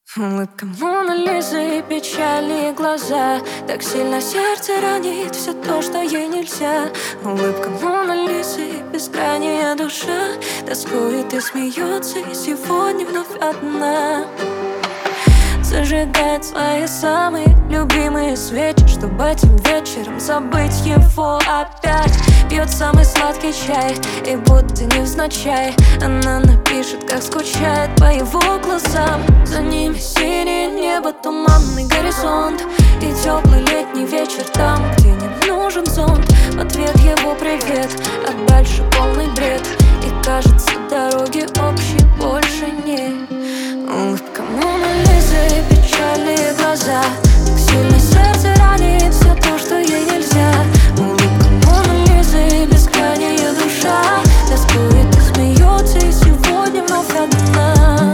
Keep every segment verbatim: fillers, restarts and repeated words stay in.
Улыбка Моны Лизы и печальные глаза. Так сильно сердце ранит все то, что ей нельзя. Улыбка Моны Лизы и бескрайняя душа тоскует и смеется, и сегодня вновь одна. Зажигает свои самые любимые свечи, чтобы этим вечером забыть его опять. Пьет самый сладкий чай, и будто невзначай она напишет, как скучает по его глазам. За ними синее небо, туманный горизонт и теплый летний вечер там, где не нужен зонт. В ответ его привет, а дальше полный бред. И кажется, дороги общей больше нет. Улыбка Моны Лизы и печальные глаза. Так сильно сердце ранит все то, что ей нельзя. Улыбка Моны Лизы и бескрайняя душа тоскует и смеется, и сегодня вновь одна.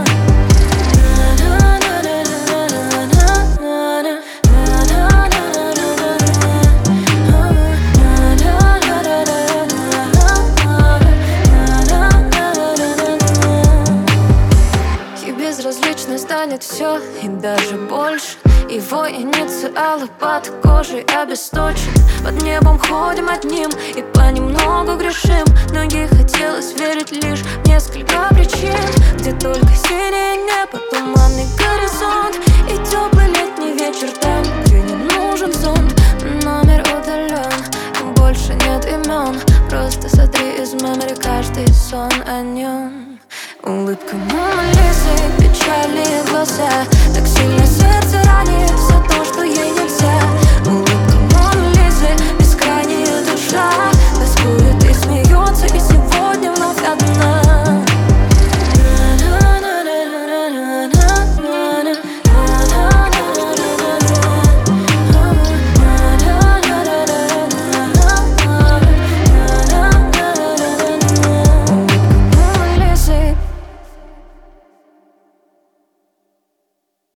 Безразлично станет все и даже больше. Его инициалы под кожей обесточен. Под небом ходим одним и понемногу грешим. Многих хотелось верить лишь в несколько причин, где только синее небо, туманный горизонт и теплый летний вечер там, где не нужен зонт. Номер удален, больше нет имен. Просто сотри из мемори каждый сон о нем. Улыбка Моны Лизы, печальные глаза.